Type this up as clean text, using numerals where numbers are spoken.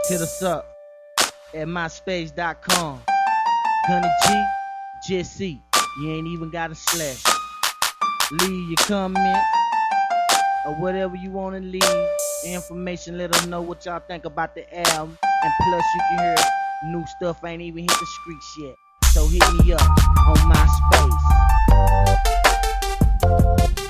Hit us up at myspace.com. Gunny G, Jesse. You ain't even got a slash. Leave your comment or whatever you want to leave. Information, let us know what y'all think about the album. And plus you can hear new stuff ain't even hit the streets yet. So hit me up on MySpace.